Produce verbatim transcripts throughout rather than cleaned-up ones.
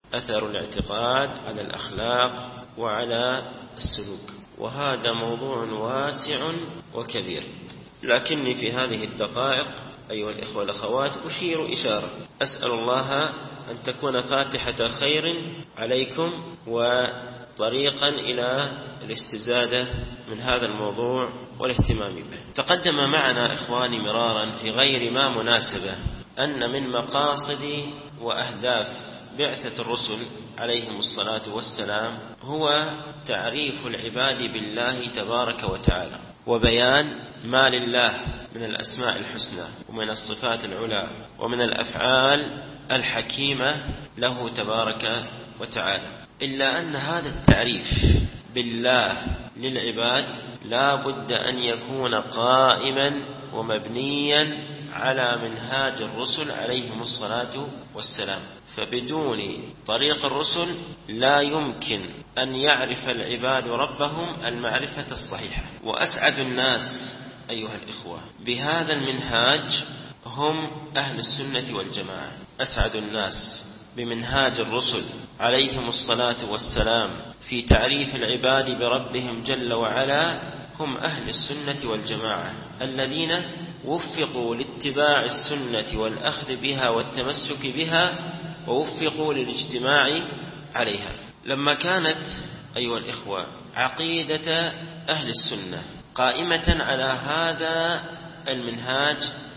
أثر الاعتقاد على الأخلاق وعلى السلوك، وهذا موضوع واسع وكبير، لكني في هذه الدقائق أيها الإخوة والأخوات أشير إشارة، أسأل الله أن تكون فاتحة خير عليكم وطريقا إلى الاستزادة من هذا الموضوع والاهتمام به. تقدم معنا إخواني مرارا في غير ما مناسبة أن من مقاصد وأهداف بعثة الرسل عليهم الصلاة والسلام هو تعريف العباد بالله تبارك وتعالى، وبيان ما لله من الأسماء الحسنى ومن الصفات العلى ومن الأفعال الحكيمة له تبارك وتعالى. إلا أن هذا التعريف بالله للعباد لا بد أن يكون قائما ومبنيا على منهاج الرسل عليهم الصلاة والسلام، فبدون طريق الرسل لا يمكن أن يعرف العباد ربهم المعرفة الصحيحة. وأسعد الناس أيها الإخوة بهذا المنهاج هم أهل السنة والجماعة، أسعد الناس بمنهاج الرسل عليهم الصلاة والسلام في تعريف العباد بربهم جل وعلا هم أهل السنة والجماعة الذين وفقوا لاتباع السنة والأخذ بها والتمسك بها، ووفقوا للاجتماع عليها. لما كانت أيها الإخوة عقيدة أهل السنة قائمة على هذا المنهاج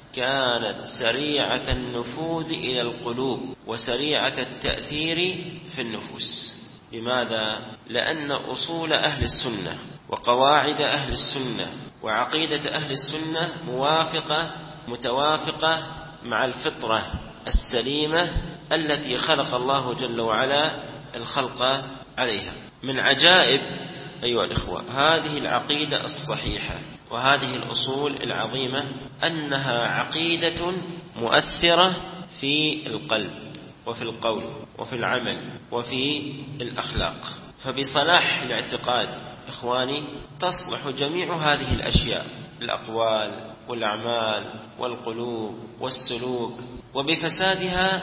كانت سريعة النفوذ إلى القلوب وسريعة التأثير في النفوس. لماذا؟ لأن أصول أهل السنة وقواعد أهل السنة وعقيدة أهل السنة موافقة متوافقة مع الفطرة السليمة التي خلق الله جل وعلا الخلق عليها. من عجائب أيها الإخوة هذه العقيدة الصحيحة وهذه الأصول العظيمة أنها عقيدة مؤثرة في القلب وفي القول وفي العمل وفي الأخلاق. فبصلاح الاعتقاد إخواني تصلح جميع هذه الأشياء، الأقوال والأعمال والقلوب والسلوك، وبفسادها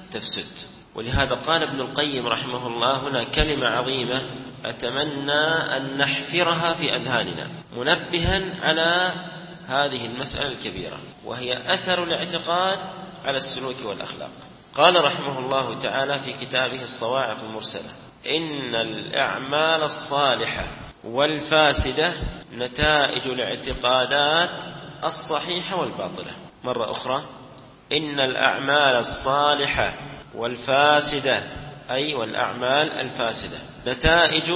تفسد. ولهذا قال ابن القيم رحمه الله هنا كلمة عظيمة أتمنى أن نحفرها في أذهاننا منبها على هذه المسألة الكبيرة، وهي أثر الاعتقاد على السلوك والأخلاق. قال رحمه الله تعالى في كتابه الصواعق المرسلة إن الأعمال الصالحة والفاسدة نتائج الاعتقادات الصحيحة والباطلة. مرة أخرى إن الأعمال الصالحة والفاسدة أي والأعمال الفاسدة نتائج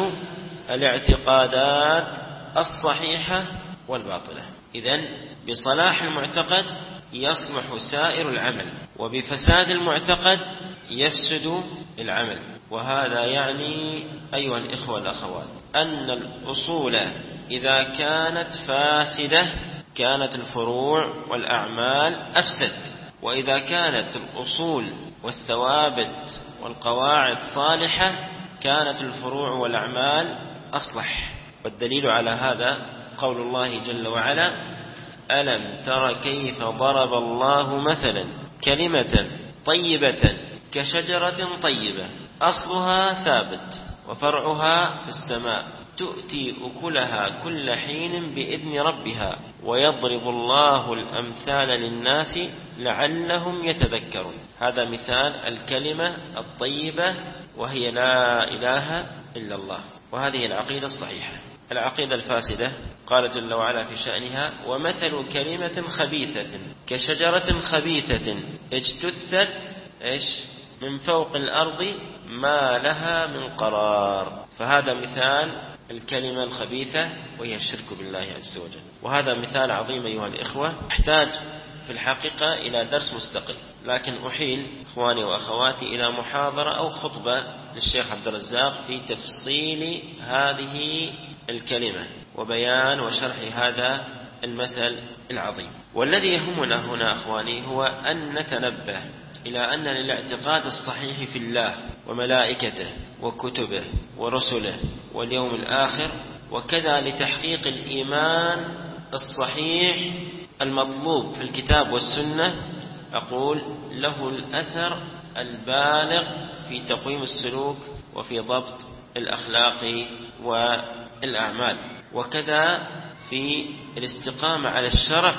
الاعتقادات الصحيحة والباطلة. إذن بصلاح المعتقد يصلح سائر العمل، وبفساد المعتقد يفسد العمل. وهذا يعني أيها الإخوة والأخوات أن الأصول إذا كانت فاسدة كانت الفروع والأعمال أفسد، وإذا كانت الأصول والثوابت والقواعد صالحة كانت الفروع والأعمال أصلح. والدليل على هذا قول الله جل وعلا ألم تر كيف ضرب الله مثلا كلمة طيبة كشجرة طيبة أصلها ثابت وفرعها في السماء تؤتي أكلها كل حين بإذن ربها ويضرب الله الأمثال للناس لعلهم يتذكرون. هذا مثال الكلمة الطيبة وهي لا إله إلا الله، وهذه العقيدة الصحيحة. العقيدة الفاسدة قال جل وعلا في شأنها ومثل كلمة خبيثة كشجرة خبيثة اجتثت إيش من فوق الأرض ما لها من قرار. فهذا مثال الكلمة الخبيثة وهي الشرك بالله عز وجل. وهذا مثال عظيم أيها الإخوة يحتاج في الحقيقة إلى درس مستقل، لكن أحيل إخواني وأخواتي إلى محاضرة أو خطبة للشيخ عبد الرزاق في تفصيل هذه الكلمة وبيان وشرح هذا المثل العظيم. والذي يهمنا هنا أخواني هو أن نتنبه إلى أن للاعتقاد الصحيح في الله وملائكته وكتبه ورسله واليوم الآخر، وكذا لتحقيق الإيمان الصحيح المطلوب في الكتاب والسنة، أقول له الأثر البالغ في تقويم السلوك وفي ضبط الأخلاق والأعمال. وكذا في الاستقامة على الشرع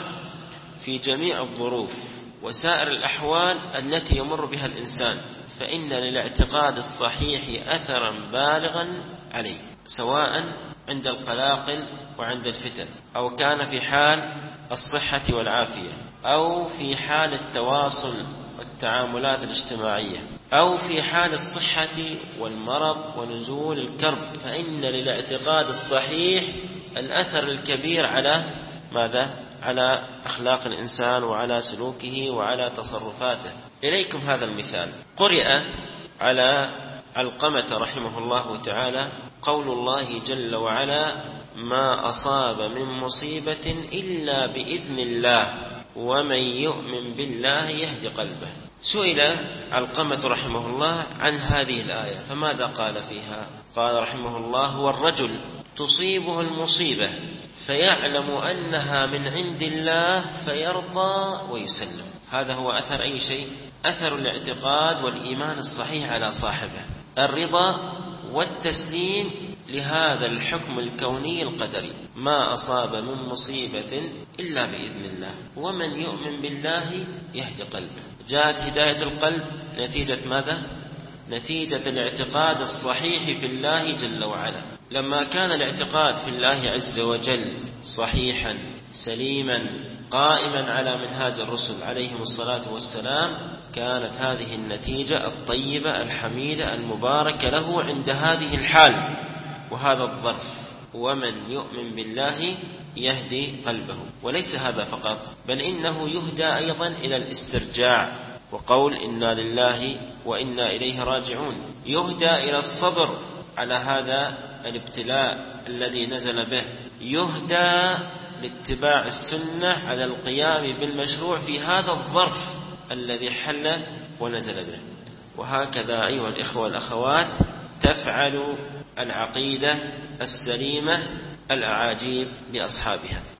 في جميع الظروف وسائر الأحوال التي يمر بها الإنسان، فإن للاعتقاد الصحيح أثرا بالغا عليه، سواء عند القلاقل وعند الفتن، أو كان في حال الصحة والعافية، أو في حال التواصل والتعاملات الاجتماعية، أو في حال الصحة والمرض ونزول الكرب، فإن للاعتقاد الصحيح الأثر الكبير على ماذا؟ على أخلاق الإنسان وعلى سلوكه وعلى تصرفاته. إليكم هذا المثال. قرئ على علقمة رحمه الله تعالى قول الله جل وعلا: ما أصاب من مصيبة إلا بإذن الله ومن يؤمن بالله يهدي قلبه. سئل علقمة رحمه الله عن هذه الآية فماذا قال فيها؟ قال رحمه الله: هو الرجل تصيبه المصيبة فيعلم أنها من عند الله فيرضى ويسلم. هذا هو أثر أي شيء؟ أثر الاعتقاد والإيمان الصحيح على صاحبه، الرضا والتسليم لهذا الحكم الكوني القدري. ما أصاب من مصيبة إلا بإذن الله ومن يؤمن بالله يهدي قلبه. جاءت هداية القلب نتيجة ماذا؟ نتيجة الاعتقاد الصحيح في الله جل وعلا. لما كان الاعتقاد في الله عز وجل صحيحا سليما قائما على منهاج الرسل عليهم الصلاة والسلام، كانت هذه النتيجة الطيبة الحميدة المباركة له عند هذه الحال وهذا الظرف: ومن يؤمن بالله يهدي قلبه. وليس هذا فقط، بل إنه يهدى أيضا إلى الاسترجاع وقول إنا لله وإنا إليه راجعون، يهدى إلى الصبر على هذا الابتلاء الذي نزل به، يهدى لاتباع السنة على القيام بالمشروع في هذا الظرف الذي حل ونزل به. وهكذا أيها الإخوة والأخوات تفعل العقيدة السليمة الأعاجيب بأصحابها.